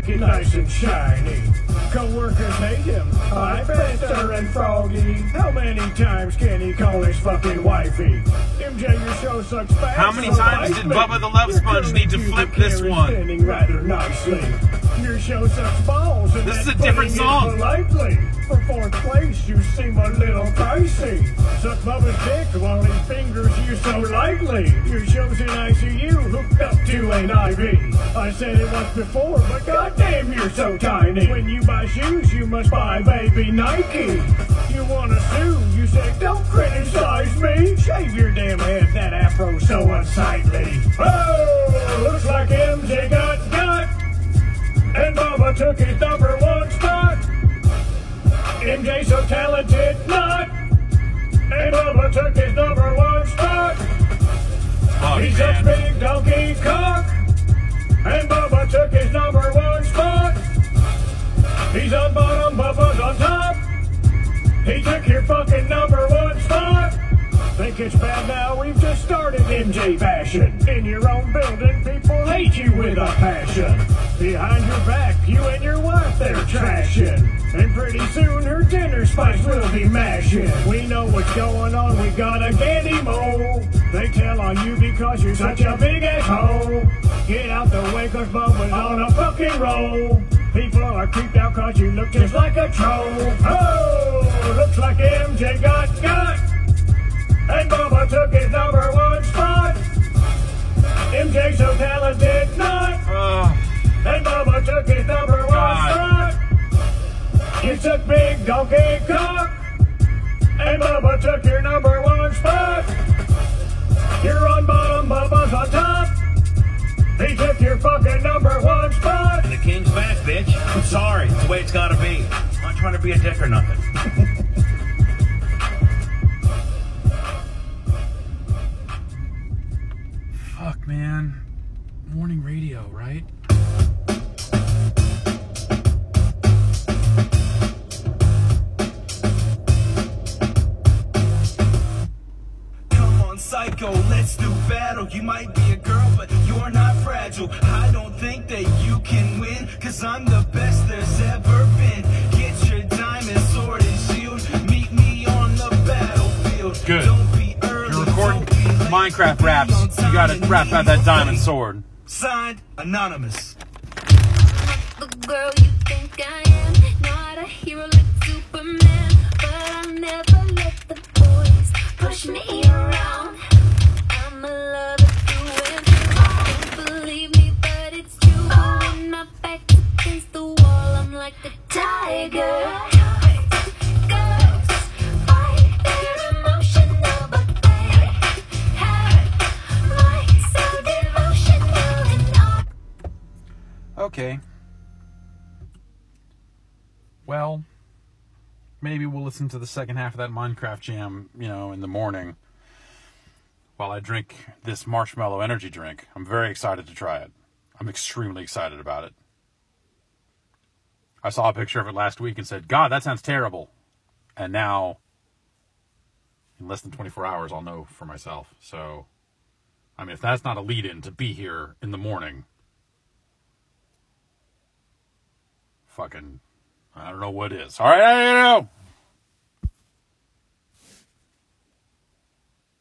looking nice and shiny. Co-workers hate him. Hi, Fester and Froggy. How many times can he call his fucking wifey? MJ, your show sucks fast. How many times did Bubba the Love Sponge need to flip this one? Standing rather nicely. Your show sucks balls. And this is a different song. Politely. For fourth place, you seem a little pricey. Suck Bubba's dick while he fingers you so lightly. Your show's in ICU, hooked up to an IV. I said it once before, but goddamn, you're so tiny. When you buy shoes, you must buy baby Nike. You wanna sue? You say, don't criticize me. Shave your damn head, that afro's so unsightly. Oh, looks like MJ got. And Bubba took his number one spot. MJ so talented, not. And Bubba took his number one spot. He's such big donkey cock. And Bubba took his number one spot. He's on bottom, Bubba's on top. He took your fucking number one spot. Think it's bad now? We've just started MJ bashing. In your own building, people hate you with a passion. Behind your back, you and your wife, they're trashing. And pretty soon her dinner spice will be mashing. We know what's going on, we got a candy mole. They tell on you because you're such a big asshole. Get out the way cause Bubba's on a fucking roll. People are creeped out cause you look just like a troll. Oh, looks like MJ got. And Bubba took his number one spot. MJ so talented, not. And Bubba took his number one spot. You took big donkey cock. And Bubba took your number one spot. You're on bottom, Bubba's on top. He took your fucking number one spot. And the king's back, bitch. I'm sorry. It's the way it's gotta be. I'm not trying to be a dick or nothing. Fuck, man. Morning radio, right? Come on, psycho, let's do battle. You might be a girl, but you're not fragile. I don't think that you can win, cause I'm the best there's ever been. Get your diamond sword and shield. Meet me on the battlefield. Good. Don't be early. You're recording Minecraft raps. You gotta rap out that diamond sword. Signed, Anonymous. The girl you think I am, not a hero like Superman, but I'll never let the boys push me around. I'm a lover through and through. Don't believe me, but it's true. When my back's against the wall, I'm like a tiger. Girls fight their emotional, but they have minds so devotional and all. Okay. Well, maybe we'll listen to the second half of that Minecraft jam, in the morning while I drink this marshmallow energy drink. I'm very excited to try it. I'm extremely excited about it. I saw a picture of it last week and said, God, that sounds terrible. And now, in less than 24 hours, I'll know for myself. So, if that's not a lead-in to be here in the morning, fucking, I don't know what is. All right, I don't know.